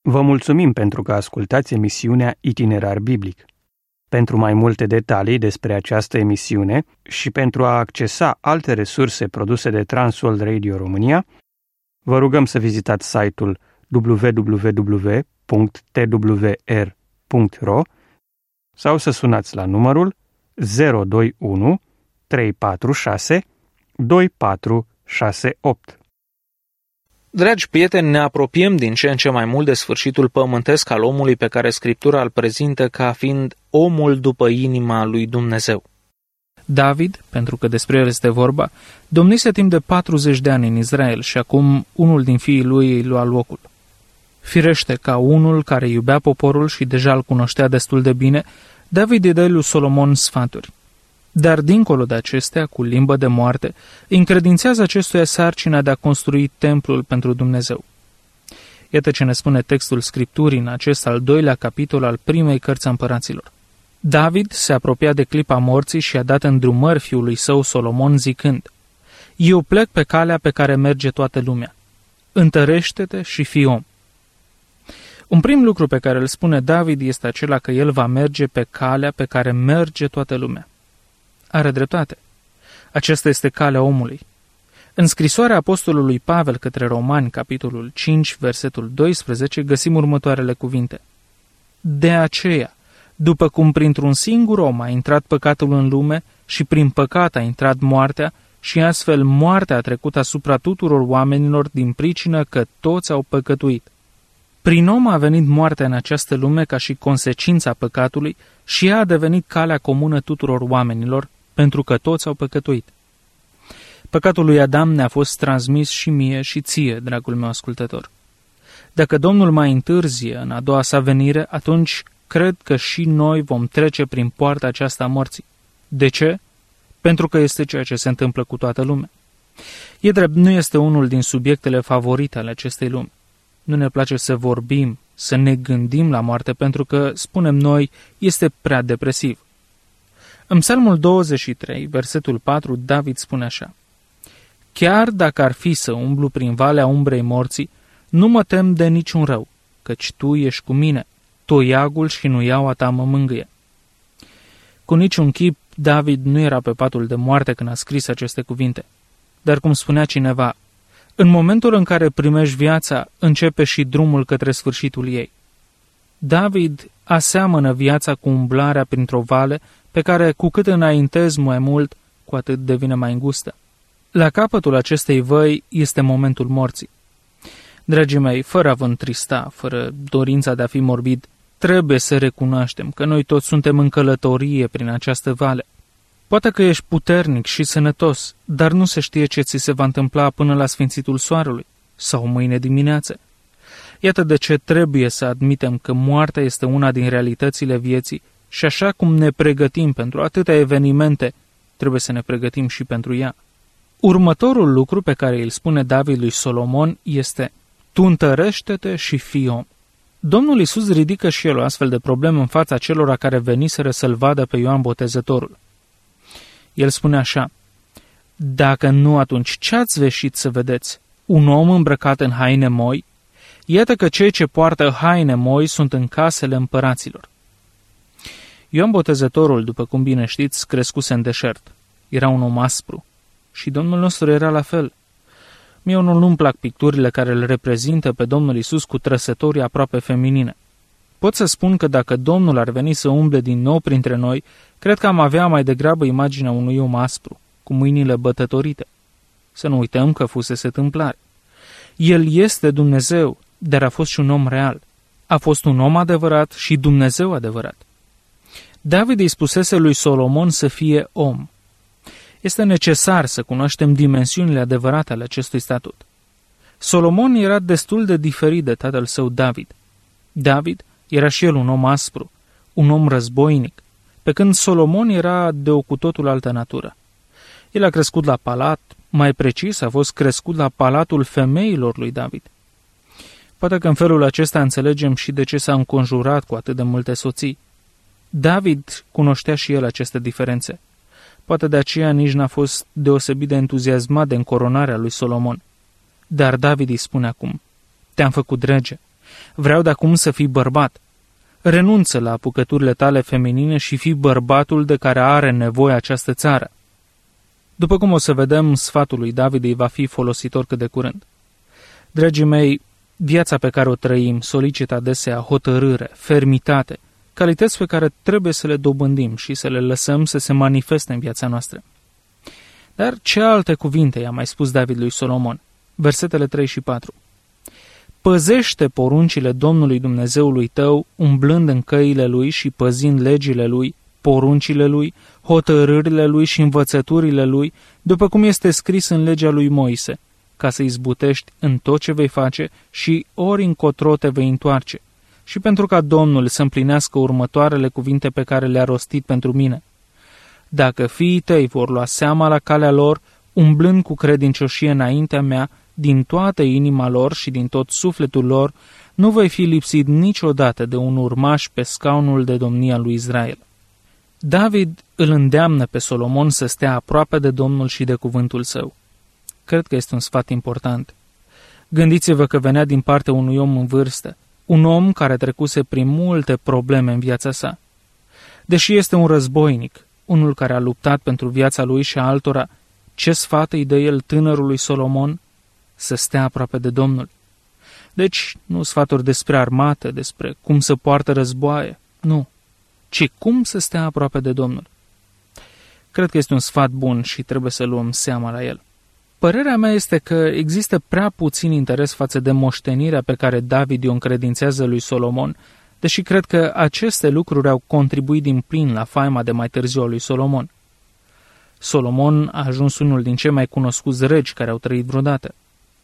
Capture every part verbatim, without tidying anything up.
Vă mulțumim pentru că ascultați emisiunea Itinerar Biblic. Pentru mai multe detalii despre această emisiune și pentru a accesa alte resurse produse de Transworld Radio România, vă rugăm să vizitați site-ul w w w punct t w r punct r o sau să sunați la numărul zero doi unu trei patru șase doi patru șase opt. Dragi prieteni, ne apropiem din ce în ce mai mult de sfârșitul pământesc al omului pe care Scriptura îl prezintă ca fiind omul după inima lui Dumnezeu. David, pentru că despre el este vorba, domnise timp de patruzeci de ani în Israel și acum unul din fiii lui îi lua locul. Firește, ca unul care iubea poporul și deja îl cunoștea destul de bine, David îi dă lui Solomon sfaturi. Dar dincolo de acestea, cu limbă de moarte, încredințează acestuia sarcina de a construi templul pentru Dumnezeu. Iată ce ne spune textul Scripturii în acest al doilea capitol al primei cărți a Împăraților. David se apropia de clipa morții și a dat îndrumări fiului său Solomon zicând: Eu plec pe calea pe care merge toată lumea. Întărește-te și fii om. Un prim lucru pe care îl spune David este acela că el va merge pe calea pe care merge toată lumea. Are dreptate. Aceasta este calea omului. În scrisoarea apostolului Pavel către Romani, capitolul cinci, versetul doisprezece, găsim următoarele cuvinte. De aceea, după cum printr-un singur om a intrat păcatul în lume și prin păcat a intrat moartea, și astfel moartea a trecut asupra tuturor oamenilor din pricină că toți au păcătuit. Prin om a venit moartea în această lume ca și consecința păcatului și ea a devenit calea comună tuturor oamenilor, pentru că toți au păcătuit. Păcatul lui Adam ne-a fost transmis și mie și ție, dragul meu ascultător. Dacă Domnul mai întârzie în a doua sa venire, atunci cred că și noi vom trece prin poarta aceasta a morții. De ce? Pentru că este ceea ce se întâmplă cu toată lumea. E drept, nu este unul din subiectele favorite ale acestei lumi. Nu ne place să vorbim, să ne gândim la moarte, pentru că, spunem noi, este prea depresiv. În Psalmul douăzeci și trei, versetul patru, David spune așa: Chiar dacă ar fi să umblu prin valea umbrei morții, nu mă tem de niciun rău, căci tu ești cu mine, toiagul și nuiaua ta mă mângâie. Cu niciun chip, David nu era pe patul de moarte când a scris aceste cuvinte. Dar cum spunea cineva, în momentul în care primești viața, începe și drumul către sfârșitul ei. David aseamănă viața cu umblarea printr-o vale pe care, cu cât înaintezi mai mult, cu atât devine mai îngustă. La capătul acestei văi este momentul morții. Dragii mei, fără a vă întrista, fără dorința de a fi morbid, trebuie să recunoaștem că noi toți suntem în călătorie prin această vale. Poate că ești puternic și sănătos, dar nu se știe ce ți se va întâmpla până la sfințitul soarelui sau mâine dimineață. Iată de ce trebuie să admitem că moartea este una din realitățile vieții și așa cum ne pregătim pentru atâtea evenimente, trebuie să ne pregătim și pentru ea. Următorul lucru pe care îl spune David lui Solomon este: Tu întărește-te și fii om. Domnul Iisus ridică și el o astfel de problemă în fața celor care veniseră să-l vadă pe Ioan Botezătorul. El spune așa: Dacă nu, atunci ce ați veșit să vedeți? Un om îmbrăcat în haine moi? Iată că cei ce poartă haine moi sunt în casele împăraților. Ioan Botezătorul, după cum bine știți, crescuse în deșert. Era un om aspru. Și Domnul nostru era la fel. Mie unul nu-mi plac picturile care îl reprezintă pe Domnul Iisus cu trăsători aproape feminine. Pot să spun că dacă Domnul ar veni să umble din nou printre noi, cred că am avea mai degrabă imaginea unui om aspru, cu mâinile bătătorite. Să nu uităm că fusese tâmplare. El este Dumnezeu, dar a fost și un om real. A fost un om adevărat și Dumnezeu adevărat. David îi spusese lui Solomon să fie om. Este necesar să cunoaștem dimensiunile adevărate ale acestui statut. Solomon era destul de diferit de tatăl său David. David era și el un om aspru, un om războinic, pe când Solomon era de o cu totul altă natură. El a crescut la palat, mai precis a fost crescut la palatul femeilor lui David. Poate că în felul acesta înțelegem și de ce s-a înconjurat cu atât de multe soții. David cunoștea și el aceste diferențe. Poate de aceea nici n-a fost deosebit de entuziasmat de încoronarea lui Solomon. Dar David îi spune acum: Te-am făcut rege, Vreau de acum să fii bărbat. Renunță la apucăturile tale feminine și fii bărbatul de care are nevoie această țară. După cum o să vedem, sfatul lui David îi va fi folositor cât de curând. Dragii mei, viața pe care o trăim solicită adesea hotărâre, fermitate, calități pe care trebuie să le dobândim și să le lăsăm să se manifeste în viața noastră. Dar ce alte cuvinte i-a mai spus David lui Solomon? Versetele trei și patru. Păzește poruncile Domnului Dumnezeului tău, umblând în căile lui și păzind legile lui, poruncile lui, hotărârile lui și învățăturile lui, după cum este scris în legea lui Moise, ca să izbutești în tot ce vei face și ori încotro te vei întoarce, și pentru ca Domnul să împlinească următoarele cuvinte pe care le-a rostit pentru mine. Dacă fiii tăi vor lua seama la calea lor, umblând cu credincioșie înaintea mea, din toată inima lor și din tot sufletul lor, nu vei fi lipsit niciodată de un urmaș pe scaunul de domnia lui Israel. David îl îndeamnă pe Solomon să stea aproape de Domnul și de cuvântul său. Cred că este un sfat important. Gândiți-vă că venea din partea unui om în vârstă, un om care trecuse prin multe probleme în viața sa. Deși este un războinic, unul care a luptat pentru viața lui și a altora, ce sfat îi dă el tânărului Solomon? Să stea aproape de Domnul. Deci, nu sfaturi despre armată, despre cum să poartă războaie, nu, ci cum să stea aproape de Domnul. Cred că este un sfat bun și trebuie să luăm seama la el. Părerea mea este că există prea puțin interes față de moștenirea pe care David o încredințează lui Solomon, deși cred că aceste lucruri au contribuit din plin la faima de mai târziu a lui Solomon. Solomon a ajuns unul din cei mai cunoscuți regi care au trăit vreodată.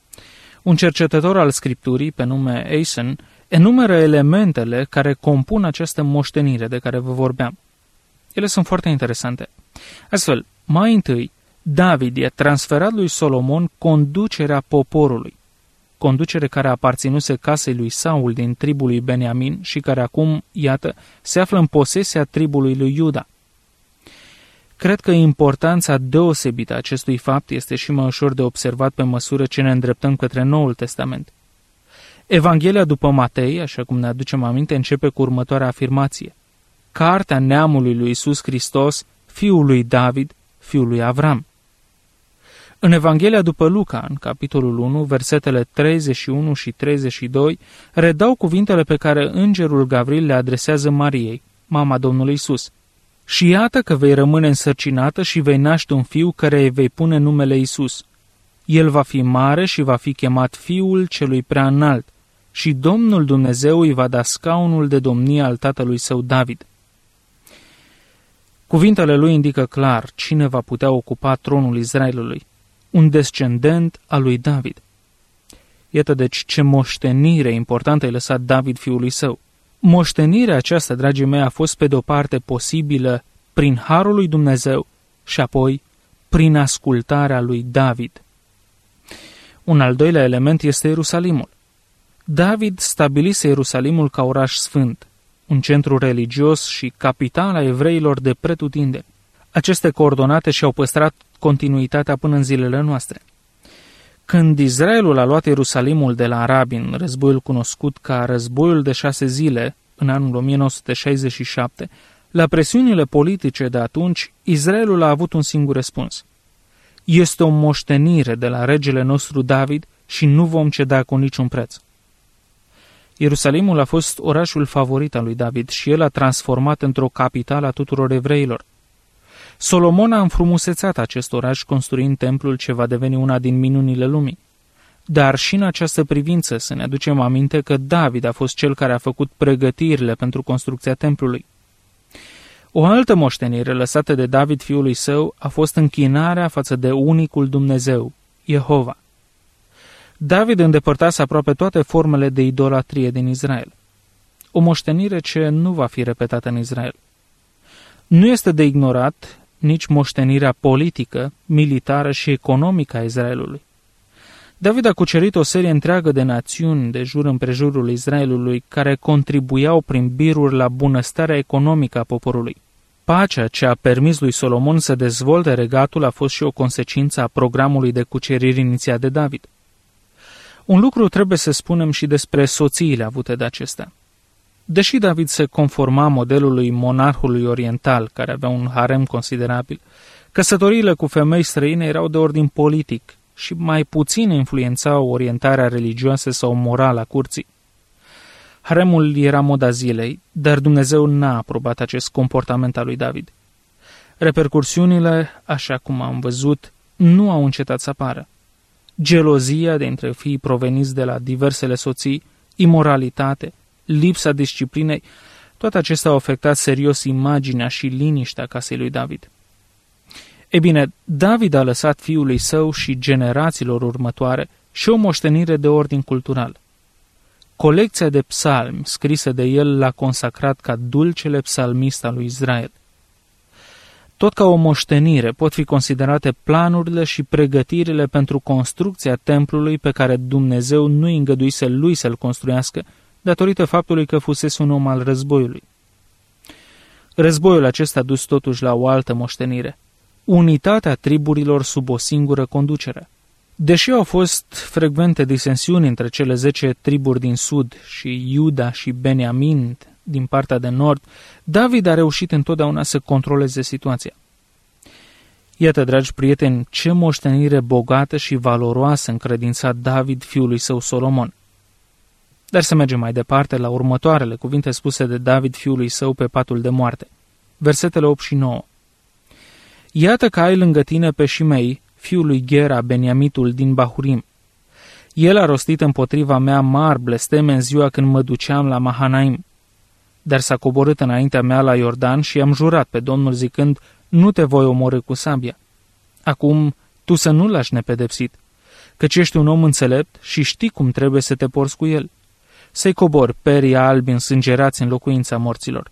Un cercetător al Scripturii, pe nume Eisen, enumeră elementele care compun această moștenire de care vă vorbeam. Ele sunt foarte interesante. Astfel, mai întâi, David i-a transferat lui Solomon conducerea poporului, conducere care aparținuse casei lui Saul din tribul lui Beniamin și care acum, iată, se află în posesia tribului lui Iuda. Cred că importanța deosebită a acestui fapt este și mai ușor de observat pe măsură ce ne îndreptăm către Noul Testament. Evanghelia după Matei, așa cum ne aducem aminte, începe cu următoarea afirmație. Cartea neamului lui Iisus Hristos, fiul lui David, fiul lui Avram. În Evanghelia după Luca, în capitolul unu, versetele treizeci și unu și treizeci și doi, redau cuvintele pe care îngerul Gavril le adresează Mariei, mama Domnului Iisus. Și iată că vei rămâne însărcinată și vei naște un fiu care îi vei pune numele Iisus. El va fi mare și va fi chemat Fiul Celui Prea Înalt și Domnul Dumnezeu îi va da scaunul de domnie al tatălui său David. Cuvintele lui indică clar cine va putea ocupa tronul Israelului, un descendent al lui David. Iată deci ce moștenire importantă i-a lăsat David fiului său. Moștenirea aceasta, dragii mei, a fost pe de-o parte posibilă prin harul lui Dumnezeu și apoi prin ascultarea lui David. Un al doilea element este Ierusalimul. David stabilise Ierusalimul ca oraș sfânt, un centru religios și capitala evreilor de pretutindeni. Aceste coordonate și-au păstrat continuitatea până în zilele noastre. Când Israelul a luat Ierusalimul de la arabi în războiul cunoscut ca războiul de șase zile, în anul o mie nouă sute șaizeci și șapte, la presiunile politice de atunci, Israelul a avut un singur răspuns. Este o moștenire de la regele nostru David și nu vom ceda cu niciun preț. Ierusalimul a fost orașul favorit al lui David și el a transformat într-o capitală a tuturor evreilor. Solomon a înfrumusețat acest oraș construind templul ce va deveni una din minunile lumii. Dar și în această privință să ne aducem aminte că David a fost cel care a făcut pregătirile pentru construcția templului. O altă moștenire lăsată de David fiului său a fost închinarea față de unicul Dumnezeu, Jehova. David îndepărtase aproape toate formele de idolatrie din Israel. O moștenire ce nu va fi repetată în Israel. Nu este de ignorat nici moștenirea politică, militară și economică a Israelului. David a cucerit o serie întreagă de națiuni de jur împrejurul Israelului care contribuiau prin biruri la bunăstarea economică a poporului. Pacea ce a permis lui Solomon să dezvolte regatul a fost și o consecință a programului de cuceriri inițiat de David. Un lucru trebuie să spunem și despre soțiile avute de acestea. Deși David se conforma modelului monarhului oriental, care avea un harem considerabil, căsătoriile cu femei străine erau de ordin politic și mai puțin influențau orientarea religioasă sau morală a curții. Haremul era moda zilei, dar Dumnezeu n-a aprobat acest comportament al lui David. Repercursiunile, așa cum am văzut, nu au încetat să apară. Gelozia dintre fiii proveniți de la diversele soții, imoralitate, lipsa disciplinei, toate acestea au afectat serios imaginea și liniștea casei lui David. Ei bine, David a lăsat fiului său și generațiilor următoare și o moștenire de ordin cultural. Colecția de psalmi scrisă de el l-a consacrat ca dulcele psalmist al lui Israel. Tot ca o moștenire pot fi considerate planurile și pregătirile pentru construcția templului pe care Dumnezeu nu îi îngăduise lui să-l construiască, datorită faptului că fusese un om al războiului. Războiul acesta a dus totuși la o altă moștenire, unitatea triburilor sub o singură conducere. Deși au fost frecvente disensiuni între cele zece triburi din sud și Iuda și Beniamin din partea de nord, David a reușit întotdeauna să controleze situația. Iată, dragi prieteni, ce moștenire bogată și valoroasă încredința David fiului său Solomon. Dar să mergem mai departe la următoarele cuvinte spuse de David fiului său pe patul de moarte. Versetele opt și nouă. Iată că ai lângă tine pe Shimei, fiul lui Gera, Beniamitul din Bahurim. El a rostit împotriva mea mari blesteme în ziua când mă duceam la Mahanaim. Dar s-a coborât înaintea mea la Iordan și am jurat pe Domnul zicând, nu te voi omorî cu sabia. Acum tu să nu lași nepedepsit, căci ești un om înțelept și știi cum trebuie să te porți cu el. Să-i cobori perii albi însângerați în locuința morților.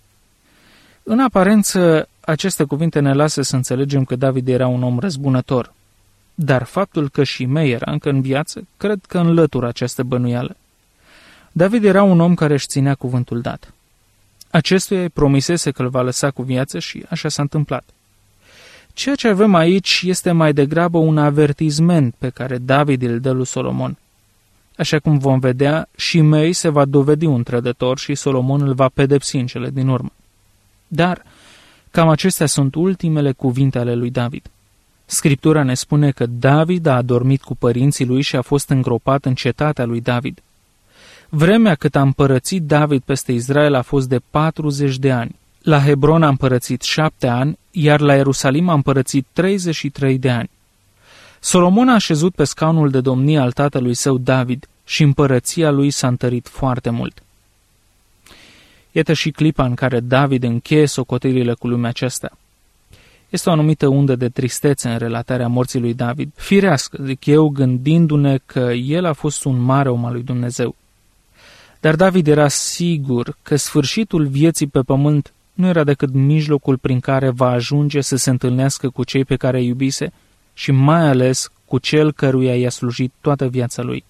În aparență, aceste cuvinte ne lasă să înțelegem că David era un om răzbunător. Dar faptul că Shimei era încă în viață, cred că înlătură această bănuială. David era un om care își ținea cuvântul dat. Acestuia îi promisese că îl va lăsa cu viață și așa s-a întâmplat. Ceea ce avem aici este mai degrabă un avertisment pe care David îl dă lui Solomon. Așa cum vom vedea, Shimei se va dovedi un trădător și Solomon îl va pedepsi în cele din urmă. Dar cam acestea sunt ultimele cuvinte ale lui David. Scriptura ne spune că David a adormit cu părinții lui și a fost îngropat în cetatea lui David. Vremea cât a împărățit David peste Israel a fost de patruzeci de ani. La Hebron a împărățit șapte ani, iar la Ierusalim a împărățit treizeci și trei de ani. Solomon a așezut pe scaunul de domnie al tatălui său David și împărăția lui s-a întărit foarte mult. Iată și clipa în care David încheie socotirile cu lumea aceasta. Este o anumită undă de tristețe în relatarea morții lui David, firească, zic eu, gândindu-ne că el a fost un mare om al lui Dumnezeu. Dar David era sigur că sfârșitul vieții pe pământ nu era decât mijlocul prin care va ajunge să se întâlnească cu cei pe care îi iubise și mai ales cu cel căruia i-a slujit toată viața lui.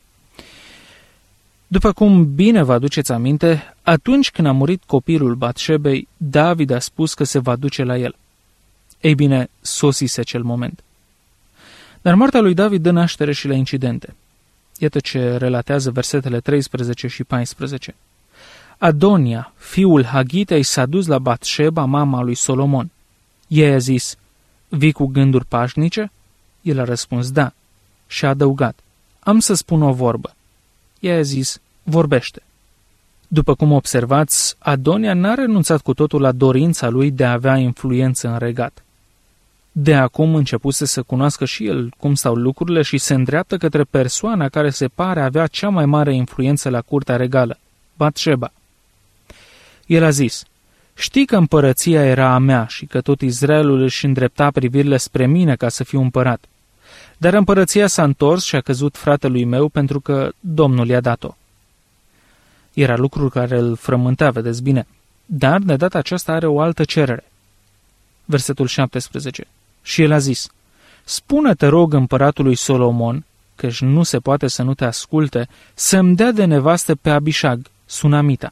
După cum bine vă aduceți aminte, atunci când a murit copilul Batșebei, David a spus că se va duce la el. Ei bine, sosise acel moment. Dar moartea lui David dă naștere și la incidente. Iată ce relatează versetele treisprezece și paisprezece. Adonia, fiul Hagitei, s-a dus la Batșeba, mama lui Solomon. Ea a zis, vii cu gânduri pașnice? El a răspuns, da. Și a adăugat, am să spun o vorbă. Ea a zis, vorbește. După cum observați, Adonia n-a renunțat cu totul la dorința lui de a avea influență în regat. De acum începuse să cunoască și el cum stau lucrurile și se îndreaptă către persoana care se pare avea cea mai mare influență la curtea regală, Batșeba. El a zis, știi că împărăția era a mea și că tot Israelul își îndrepta privirile spre mine ca să fiu împărat. Dar împărăția s-a întors și a căzut fratelui meu pentru că Domnul i-a dat-o. Era lucrul care îl frământa, vedeți bine, dar de data aceasta are o altă cerere. Versetul șaptesprezece. Și el a zis, spune, te rog, împăratului Solomon, căci nu se poate să nu te asculte, să-mi dea de nevastă pe Abishag, sunamita.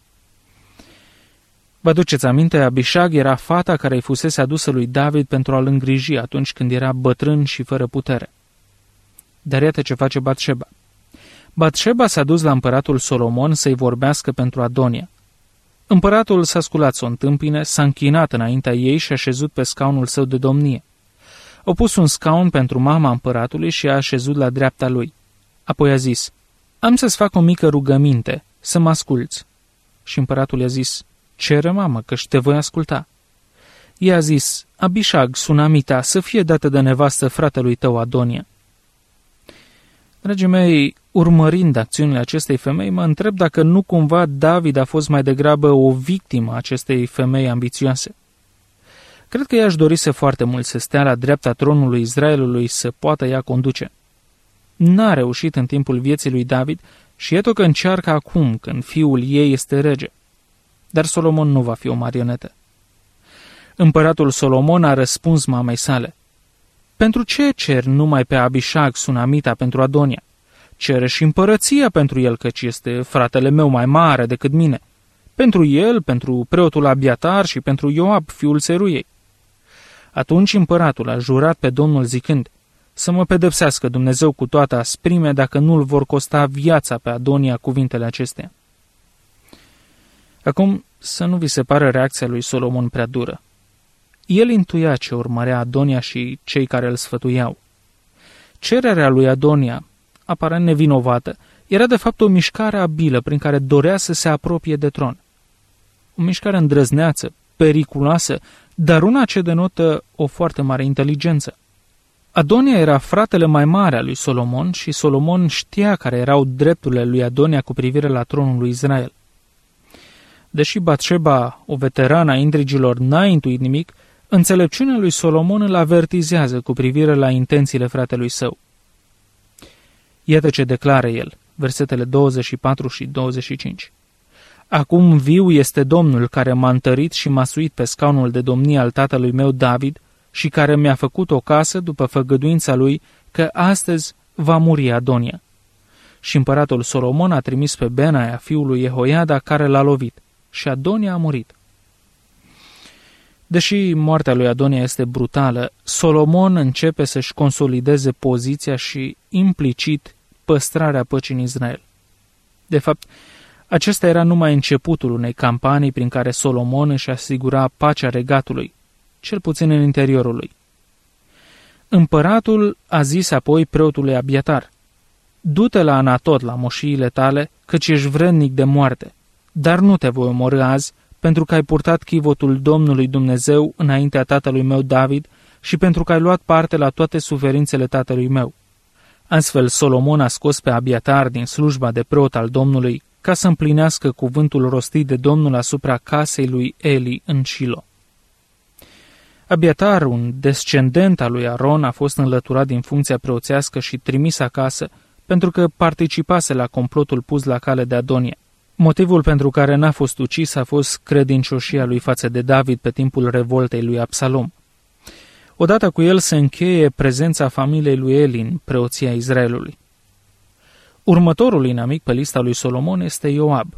Vă aduceți aminte, Abishag era fata care îi fusese adusă lui David pentru a-l îngriji atunci când era bătrân și fără putere. Dar iată ce face Batșeba. Batșeba s-a dus la împăratul Solomon să-i vorbească pentru Adonia. Împăratul s-a sculat să o întâmpine, s-a închinat înaintea ei și a așezut pe scaunul său de domnie. A pus un scaun pentru mama împăratului și a așezut la dreapta lui. Apoi a zis: am să-ți fac o mică rugăminte, să mă asculți. Și împăratul i-a zis: cere, mamă, că-și te voi asculta. Ea a zis: Abișag, sunamita, să fie dată de nevastă fratelui tău Adonia. Dragii mei, urmărind acțiunile acestei femei, mă întreb dacă nu cumva David a fost mai degrabă o victimă a acestei femei ambițioase. Cred că ea își dorise foarte mult să stea la dreapta tronului Israelului, să poată ea conduce. N-a reușit în timpul vieții lui David și iată că încearcă acum, când fiul ei este rege. Dar Solomon nu va fi o marionetă. Împăratul Solomon a răspuns mamei sale: pentru ce cer numai pe Abișag, sunamita, pentru Adonia? Cere și împărăția pentru el, căci este fratele meu mai mare decât mine. Pentru el, pentru preotul Abiatar și pentru Ioab, fiul Seruiei. Atunci împăratul a jurat pe Domnul zicând: să mă pedepsească Dumnezeu cu toată asprime dacă nu-l vor costa viața pe Adonia cuvintele acestea. Acum, să nu vi se pare reacția lui Solomon prea dură. El intuia ce urmărea Adonia și cei care îl sfătuiau. Cererea lui Adonia, aparent nevinovată, era de fapt o mișcare abilă prin care dorea să se apropie de tron. O mișcare îndrăzneață, periculoasă, dar una ce denotă o foarte mare inteligență. Adonia era fratele mai mare al lui Solomon și Solomon știa care erau drepturile lui Adonia cu privire la tronul lui Israel. Deși Batșeba, o veterană a intrigilor, n-a intuit nimic, înțelepciunea lui Solomon îl avertizează cu privire la intențiile fratelui său. Iată ce declară el, versetele douăzeci și patru și douăzeci și cinci. Acum viu este Domnul care m-a întărit și m-a suit pe scaunul de domnie al tatălui meu David și care mi-a făcut o casă după făgăduința lui că astăzi va muri Adonia. Și împăratul Solomon a trimis pe Benaia, fiul lui Jehoiada, care l-a lovit, și Adonia a murit. Deși moartea lui Adonia este brutală, Solomon începe să-și consolideze poziția și, implicit, păstrarea păcii în Israel. De fapt, acesta era numai începutul unei campanii prin care Solomon își asigura pacea regatului, cel puțin în interiorul lui. Împăratul a zis apoi preotului Abiatar: du-te la Anatot, la moșiile tale, căci ești vrednic de moarte, dar nu te voi omorî azi, pentru că ai purtat chivotul Domnului Dumnezeu înaintea tatălui meu David și pentru că ai luat parte la toate suferințele tatălui meu. Astfel, Solomon a scos pe Abiatar din slujba de preot al Domnului ca să împlinească cuvântul rostit de Domnul asupra casei lui Eli în Șilo. Abiatar, un descendent al lui Aron, a fost înlăturat din funcția preoțească și trimis acasă pentru că participase la complotul pus la cale de Adonia. Motivul pentru care n-a fost ucis a fost credincioșia lui față de David pe timpul revoltei lui Absalom. Odată cu el se încheie prezența familiei lui Eli în preoția Israelului. Următorul inamic pe lista lui Solomon este Ioab.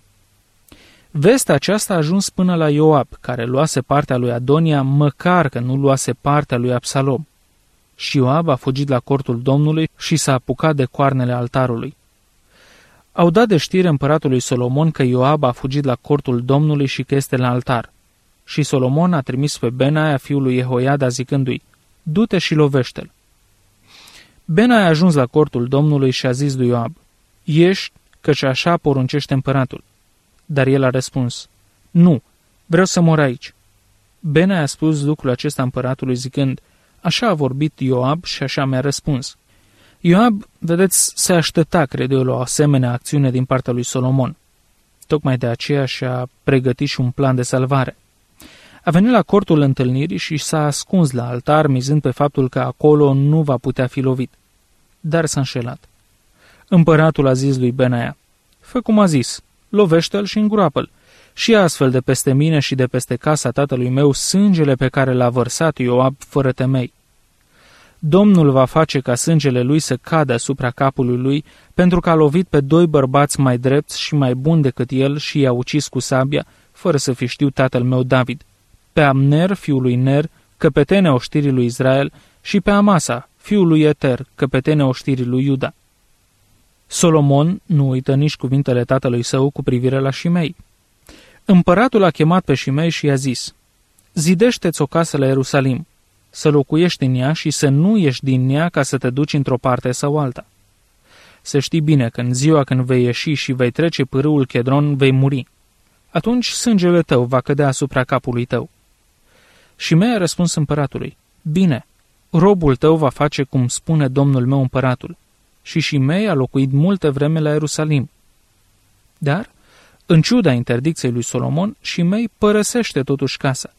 Vestea aceasta a ajuns până la Ioab, care luase partea lui Adonia, măcar că nu luase partea lui Absalom. Și Ioab a fugit la cortul Domnului și s-a apucat de coarnele altarului. Au dat de știre împăratului Solomon că Ioab a fugit la cortul Domnului și că este la altar. Și Solomon a trimis pe Benaia, fiul lui Jehoiada, zicându-i: du-te și lovește-l. Benaia a ajuns la cortul Domnului și a zis lui Ioab: ieși, căci așa poruncește împăratul. Dar el a răspuns: nu, vreau să mor aici. Benaia a spus lucrul acesta împăratului zicând: așa a vorbit Ioab și așa mi-a răspuns. Ioab, vedeți, se aștepta, cred eu, la o asemenea acțiune din partea lui Solomon. Tocmai de aceea și-a pregătit și un plan de salvare. A venit la cortul întâlnirii și s-a ascuns la altar, mizând pe faptul că acolo nu va putea fi lovit. Dar s-a înșelat. Împăratul a zis lui Benaia: fă cum a zis, lovește-l și îngroapă-l, și astfel de peste mine și de peste casa tatălui meu sângele pe care l-a vărsat Ioab fără temei. Domnul va face ca sângele lui să cadă asupra capului lui, pentru că a lovit pe doi bărbați mai drepți și mai buni decât el și i-a ucis cu sabia, fără să fi știut tatăl meu David, pe Amner, fiul lui Ner, căpetenia oștirii lui Israel, și pe Amasa, fiul lui Eter, căpetene oștirii lui Iuda. Solomon nu uită nici cuvintele tatălui său cu privire la Șimei. Împăratul a chemat pe Șimei și i-a zis: zidește-ți o casă la Ierusalim, să locuiești în ea și să nu ieși din ea ca să te duci într-o parte sau alta. Să știi bine că în ziua când vei ieși și vei trece pârâul Chedron, vei muri. Atunci sângele tău va cădea asupra capului tău. Șimei a răspuns împăratului: bine, robul tău va face cum spune domnul meu împăratul. Și Șimei a locuit multe vreme la Ierusalim. Dar, în ciuda interdicției lui Solomon, Șimei părăsește totuși casa.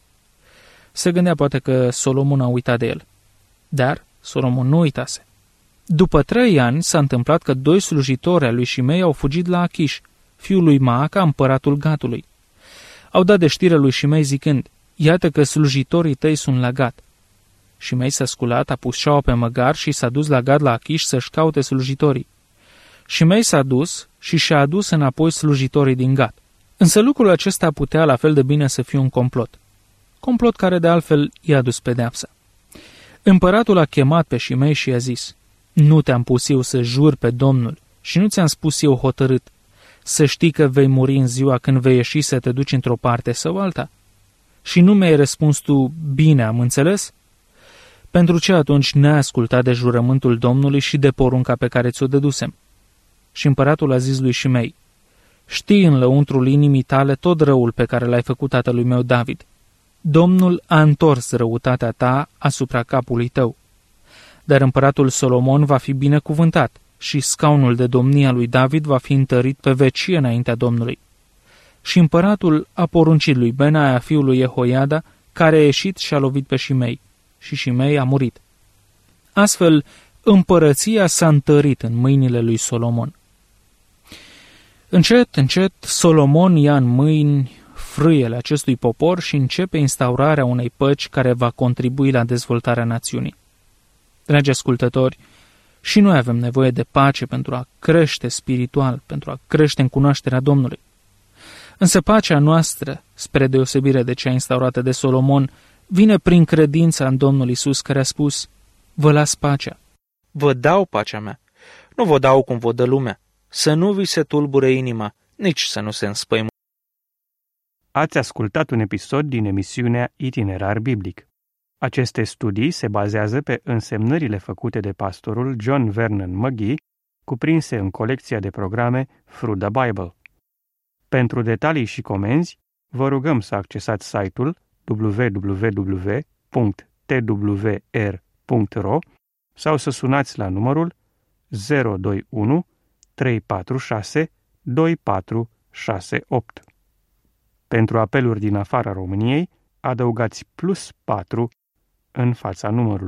Se gândea poate că Solomon a uitat de el. Dar Solomon nu uitase. După trei ani s-a întâmplat că doi slujitori ai lui Șimei au fugit la Achiș, fiul lui Maaca, împăratul Gatului. Au dat de știre lui Șimei zicând: iată că slujitorii tăi sunt la Gat. Șimei s-a sculat, a pus șaua pe măgar și s-a dus la Gat la Achiș să-și caute slujitorii. Șimei s-a dus și și-a adus înapoi slujitorii din Gat. Însă lucrul acesta putea la fel de bine să fie un complot. Complot care de altfel i-a adus pedeapsa. Împăratul a chemat pe Șimei și i-a zis: nu te-am pus eu să juri pe Domnul și nu ți-am spus eu hotărât să știi că vei muri în ziua când vei ieși să te duci într-o parte sau alta? Și nu mi-ai răspuns tu: bine, am înțeles? Pentru ce atunci n-ai ascultat de jurământul Domnului și de porunca pe care ți-o dădusem? Și împăratul a zis lui Șimei: știi în lăuntrul inimii tale tot răul pe care l-ai făcut tatălui meu David. Domnul a întors răutatea ta asupra capului tău. Dar împăratul Solomon va fi binecuvântat și scaunul de domnie a lui David va fi întărit pe vecie înaintea Domnului. Și împăratul a poruncit lui Benaia, fiul lui Jehoiada, care a ieșit și a lovit pe Șimei, și Șimei a murit. Astfel, împărăția s-a întărit în mâinile lui Solomon. Încet, încet, Solomon ia în mâini frâiele acestui popor și începe instaurarea unei păci care va contribui la dezvoltarea națiunii. Dragi ascultători, și noi avem nevoie de pace pentru a crește spiritual, pentru a crește în cunoașterea Domnului. Însă pacea noastră, spre deosebire de cea instaurată de Solomon, vine prin credința în Domnul Iisus, care a spus: vă las pacea. Vă dau pacea mea, nu vă dau cum vă dă lumea. Să nu vi se tulbure inima, nici să nu se înspăimânte. Ați ascultat un episod din emisiunea Itinerar Biblic. Aceste studii se bazează pe însemnările făcute de pastorul John Vernon McGee, cuprinse în colecția de programe Through the Bible. Pentru detalii și comenzi, vă rugăm să accesați site-ul w w w punct t w r punct r o sau să sunați la numărul zero doi unu trei patru șase doi patru șase opt. Pentru apeluri din afara României, adăugați plus patru în fața numărului.